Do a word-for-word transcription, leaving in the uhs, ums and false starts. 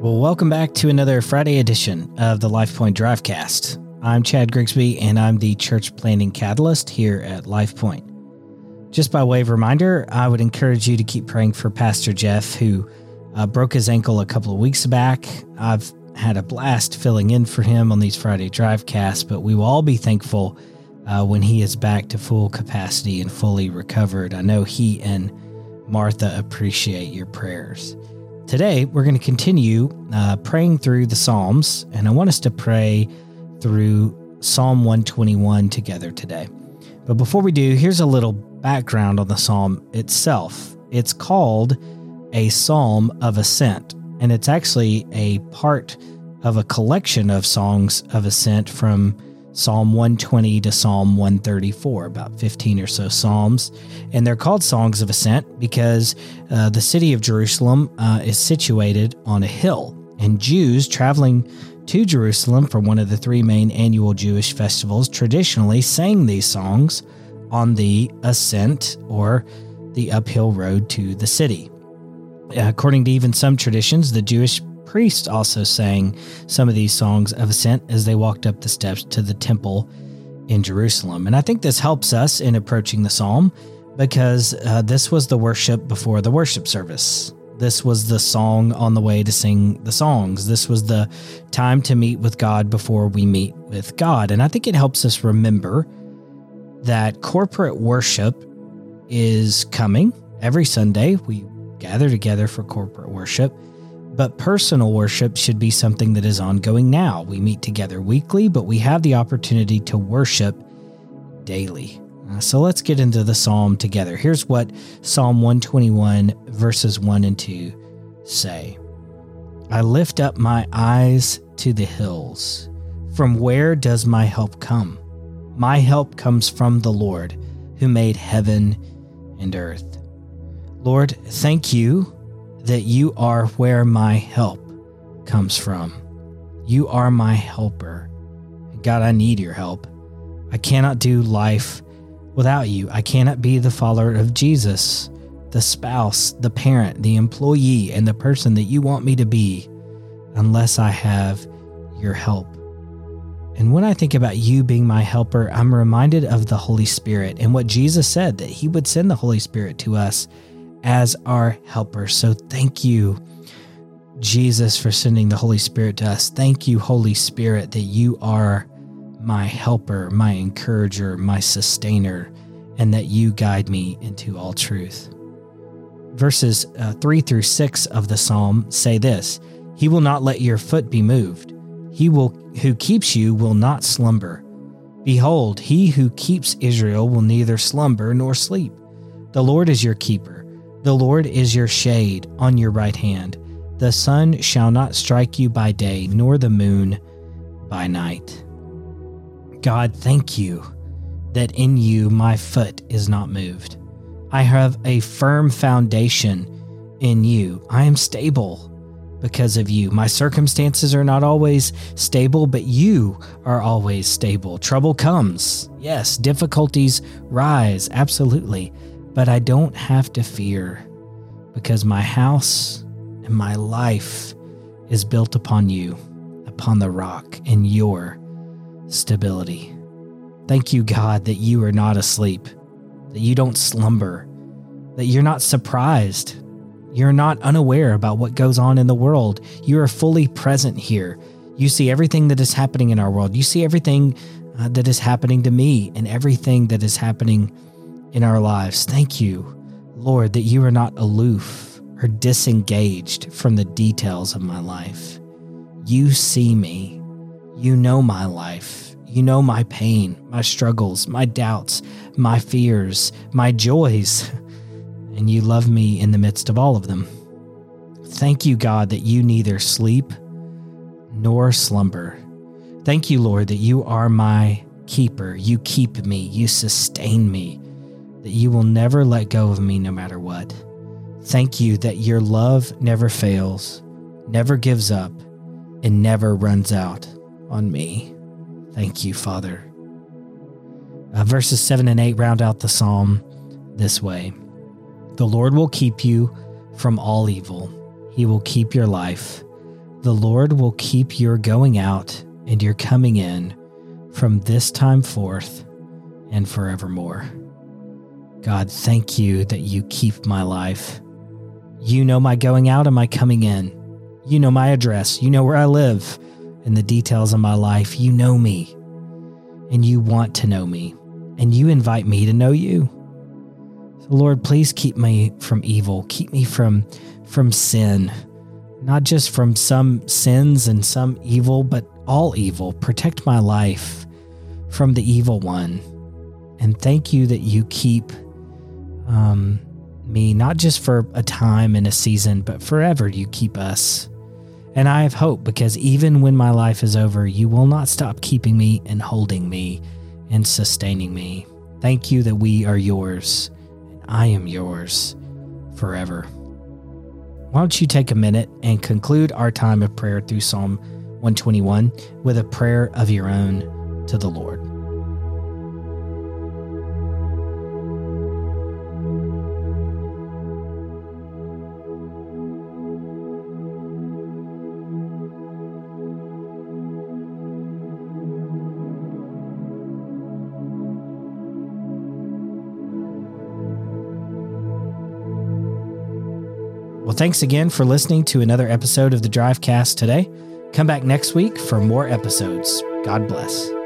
Well, welcome back to another Friday edition of the LifePoint Drivecast. I'm Chad Grigsby, and I'm the church planning catalyst here at LifePoint. Just by way of reminder, I would encourage you to keep praying for Pastor Jeff, who uh, broke his ankle a couple of weeks back. I've had a blast filling in for him on these Friday Drivecasts, but we will all be thankful uh, when he is back to full capacity and fully recovered. I know he and Martha appreciate your prayers. Today, we're going to continue uh, praying through the Psalms, and I want us to pray through Psalm one twenty-one together today. But before we do, here's a little background on the Psalm itself. It's called a Psalm of Ascent, and it's actually a part of a collection of songs of ascent from Psalm one twenty to Psalm one thirty-four, about fifteen or so psalms. And they're called Songs of Ascent because uh, the city of Jerusalem uh, is situated on a hill. And Jews traveling to Jerusalem for one of the three main annual Jewish festivals traditionally sang these songs on the ascent or the uphill road to the city. According to even some traditions, the Jewish priests also sang some of these songs of ascent as they walked up the steps to the temple in Jerusalem. And I think this helps us in approaching the psalm because uh, this was the worship before the worship service. This was the song on the way to sing the songs. This was the time to meet with God before we meet with God. And I think it helps us remember that corporate worship is coming. Every Sunday, we gather together for corporate worship. But personal worship should be something that is ongoing now. We meet together weekly, but we have the opportunity to worship daily. Uh, so let's get into the psalm together. Here's what Psalm one twenty-one verses one and two say. I lift up my eyes to the hills. From where does my help come? My help comes from the Lord, who made heaven and earth. Lord, thank you that you are where my help comes from. You are my helper. God, I need your help. I cannot do life without you. I cannot be the follower of Jesus, the spouse, the parent, the employee, and the person that you want me to be unless I have your help. And when I think about you being my helper, I'm reminded of the Holy Spirit and what Jesus said, that he would send the Holy Spirit to us as our helper. So thank you, Jesus, for sending the Holy Spirit to us. Thank you, Holy Spirit, that you are my helper, my encourager, my sustainer, and that you guide me into all truth. Verses uh, three through six of the psalm say this: He will not let your foot be moved. He will who keeps you will not slumber. Behold, he who keeps Israel will neither slumber nor sleep. The Lord is your keeper. The Lord is your shade on your right hand. The sun shall not strike you by day, nor the moon by night. God, thank you that in you my foot is not moved. I have a firm foundation in you. I am stable because of you. My circumstances are not always stable, but you are always stable. Trouble comes. Yes, difficulties rise. Absolutely. But I don't have to fear because my house and my life is built upon you, upon the rock and your stability. Thank you, God, that you are not asleep, that you don't slumber, that you're not surprised. You're not unaware about what goes on in the world. You are fully present here. You see everything that is happening in our world. You see everything uh, that is happening to me and everything that is happening in our lives. Thank you, Lord, that you are not aloof or disengaged from the details of my life. You see me. You know my life. You know my pain, my struggles, my doubts, my fears, my joys, and you love me in the midst of all of them. Thank you, God, that you neither sleep nor slumber. Thank you, Lord, that you are my keeper. You keep me. You sustain me. That you will never let go of me no matter what. Thank you that your love never fails, never gives up, and never runs out on me. Thank you, Father. Uh, verses seven and eight round out the psalm this way. The Lord will keep you from all evil. He will keep your life. The Lord will keep your going out and your coming in from this time forth and forevermore. God, thank you that you keep my life. You know my going out and my coming in. You know my address. You know where I live and the details of my life. You know me, and you want to know me, and you invite me to know you. So Lord, please keep me from evil. Keep me from, from sin, not just from some sins and some evil, but all evil. Protect my life from the evil one. And thank you that you keep um, me, not just for a time and a season, but forever you keep us. And I have hope, because even when my life is over, you will not stop keeping me and holding me and sustaining me. Thank you that we are yours, and I am yours forever. Why don't you take a minute and conclude our time of prayer through Psalm one twenty-one with a prayer of your own to the Lord. Well, thanks again for listening to another episode of the Drivecast today. Come back next week for more episodes. God bless.